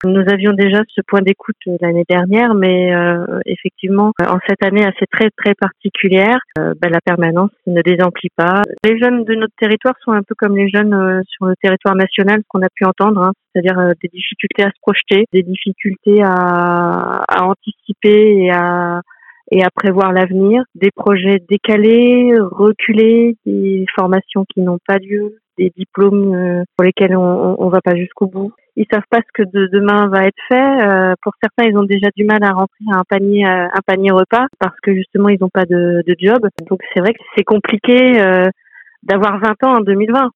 Nous avions déjà ce point d'écoute l'année dernière, mais effectivement, en cette année assez très très particulière, la permanence ne désemplit pas. Les jeunes de notre territoire sont un peu comme les jeunes sur le territoire national, qu'on a pu entendre, hein, c'est-à-dire des difficultés à se projeter, des difficultés à anticiper et à prévoir l'avenir, des projets décalés, reculés, des formations qui n'ont pas lieu, des diplômes pour lesquels on va pas jusqu'au bout. Ils savent pas ce que demain va être fait. Pour certains, ils ont déjà du mal à rentrer un panier repas parce que justement ils n'ont pas de job. Donc c'est vrai que c'est compliqué d'avoir 20 ans en 2020.